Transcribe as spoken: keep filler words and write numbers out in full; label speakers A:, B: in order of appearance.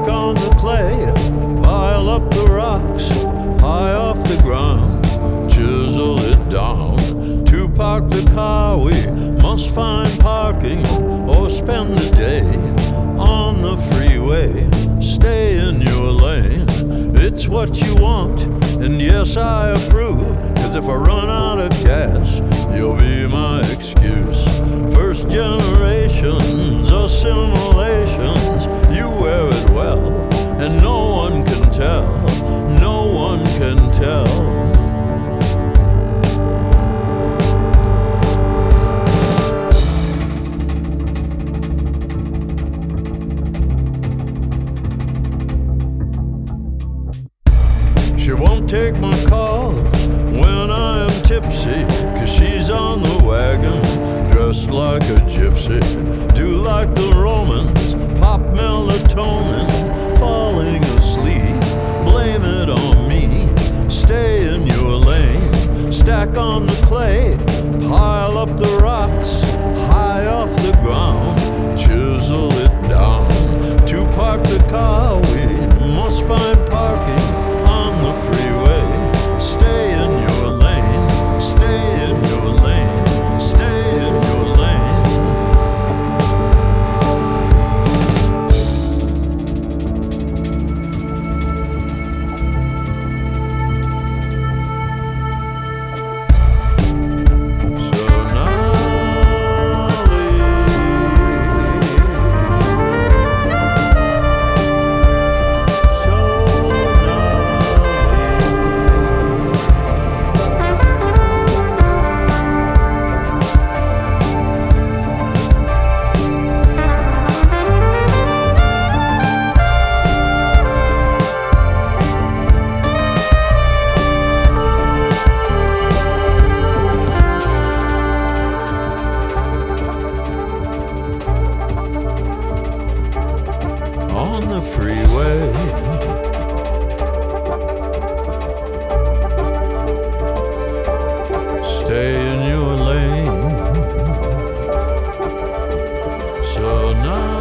A: Stack on the clay, pile up the rocks, high off the ground, chisel it down. To park the car we must find parking or spend the day on the freeway. Stay in your lane, it's what you want, and yes I approve, cause if I run out of gas, you'll be my excuse. First generations assimilations, you wear it well, and no one can tell, no one can tell. She won't take my call when I am tipsy, cause she's on the wagon, dressed like a gypsy. Do like the Romans, pop melatonin, falling asleep, blame it on me. Stay in your lane, stack on the clay, pile up the rocks, high off the ground, chisel it down. To park the car we must find parking on the freeway. Stay in your lane, stay in your lane, stay in your lane. So now leave. So on the freeway, stay in your lane. So now